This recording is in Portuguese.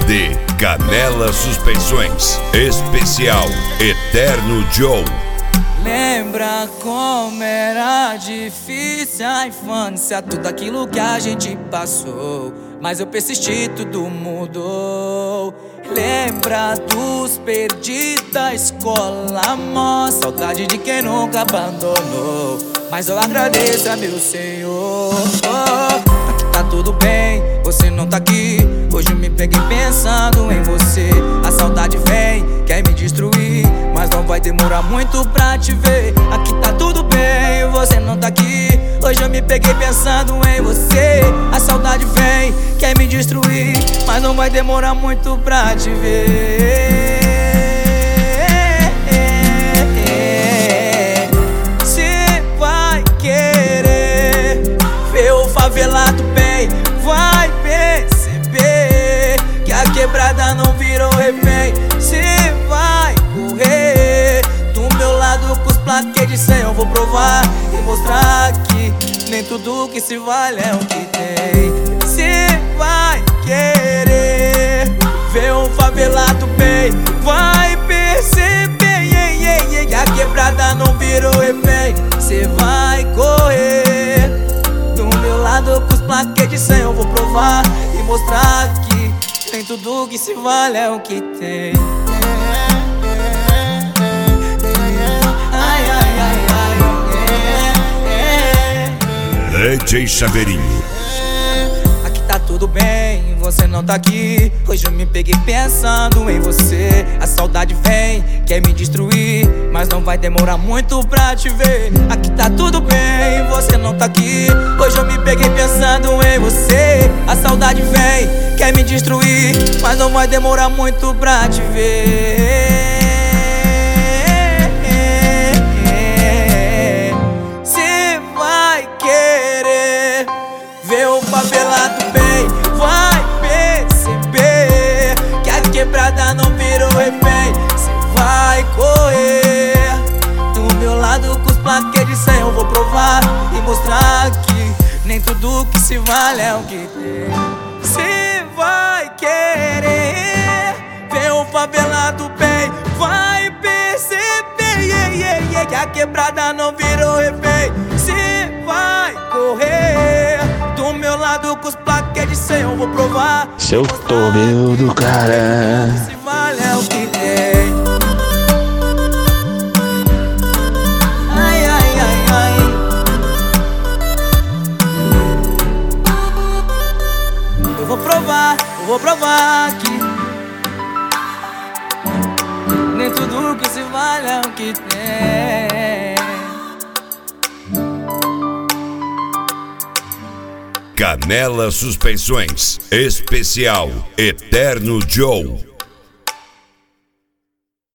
de Canela Suspensões, especial Eterno Joe. Lembra como era difícil a infância, tudo aquilo que a gente passou, mas eu persisti, tudo mudou. Lembra dos perdidos da escola, amor, saudade de quem nunca abandonou, mas eu agradeço a meu Senhor. Aqui tá tudo bem, você não tá aqui. Hoje eu me peguei pensando em você. A saudade vem, quer me destruir, mas não vai demorar muito pra te ver. Aqui tá tudo bem, você não tá aqui. Hoje eu me peguei pensando em você. A saudade vem, quer me destruir, mas não vai demorar muito pra te ver. Cê vai querer ver o favelado bem, vai perceber que a quebrada não virou refém. Cê vai correr do meu lado com os plaquês de 100. Eu vou provar e mostrar que nem tudo que se vale é o que tem. Cê vai querer ver um favelado bem, vai perceber que a quebrada não virou refém. Cê vai correr do meu lado com os plaquês de 100. Eu vou provar e mostrar que nem tudo que se vale é o que tem. Ai, ai, ai, ai, DJ Chaveirinho. aqui tá tudo bem, você não tá aqui. Hoje eu me peguei pensando em você. A saudade vem, quer me destruir, mas não vai demorar muito pra te ver. Aqui tá tudo bem, você não tá aqui. Hoje eu me peguei pensando em você. A saudade vem, quer me destruir, mas não vai demorar muito pra te ver. Cê vai querer ver o favelado bem, vai perceber que a quebrada não virou refém. Cê vai correr do meu lado com os plaquês de 100. Eu vou provar e mostrar que nem tudo que se vale é o que tem. Cê vai querer ver o favelado bem, vai perceber que a quebrada não virou refém. Cê vai correr do meu lado com os plaquês de 100. Eu vou provar. Seu tomeu do cara. Se vale é o que tem. Ai, ai, ai, ai. Eu vou provar que nem tudo que se vale é o que tem. Canela Suspensões, especial Eterno Joe.